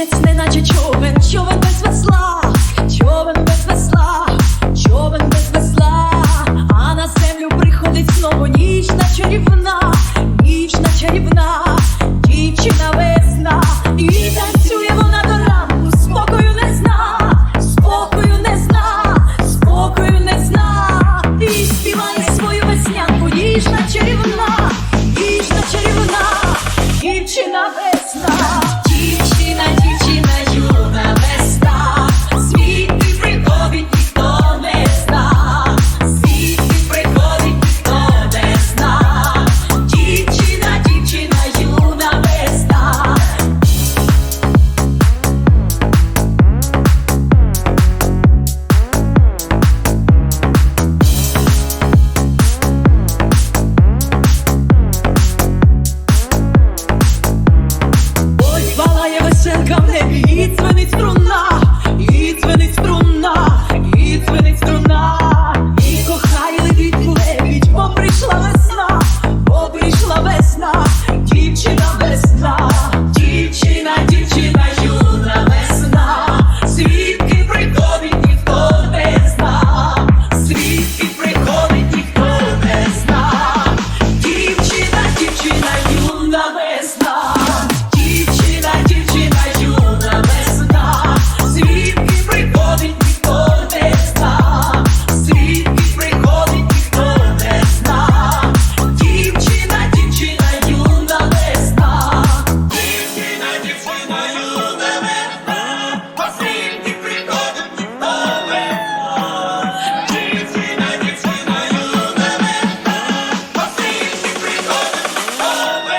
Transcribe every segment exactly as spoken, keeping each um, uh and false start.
місяць, неначе човен, човен без весла, човен без весла, човен без весла, а на землю приходить знову ніч на чарівна, ніч на чарівна, дівчина весна, і танцює вона до ранку, спокою не зна, спокою не зна, спокою не зна, і співає свою веснянку, ніжна чарівна, ніжна чарівна, дівчина весна. Дівчина, дівчина, юна весна, звідки приходить, ніхто не зна, звідки приходить, ніхто не зна, дівчина, дівчина, юна весна. Ой, палає веселка в небі, і дзвенить струна, і дзвенить струна, і дзвенить струна, і кохає летить лебідь, бо прийшла весна, бо прийшла весна, дівчина весна, дівчина, дівчина, юна весна, звідки приходить, ніхто не зна, звідки приходить, ніхто не зна, дівчина, дівчина, юна весна. Дівчина, дівчина, юна весна, звідки приходить, ніхто не зна, звідки приходить, ніхто не зна, дівчина, дівчина, юна весна. Дівчина, дівчина, юна весна, звідки приходить, ніхто не зна, дівчина, дівчина, юна весна, звідки приходить, ніхто не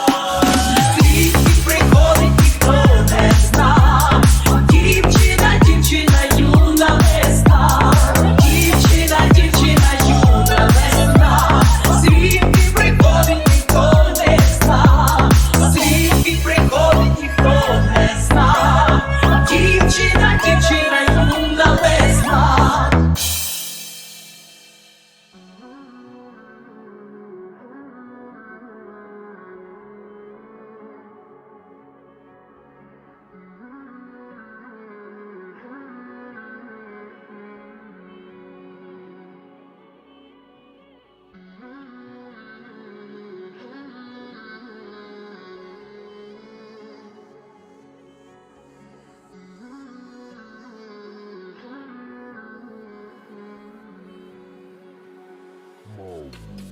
зна. Звідки приходить, ніхто не зна, дівчина, дівчина, юна весна, дівчина, дівчина, юна весна, звідки приходить, ніхто не зна, звідки приходить, ніхто не зна, дівчина, дівчина, юна весна. Mode.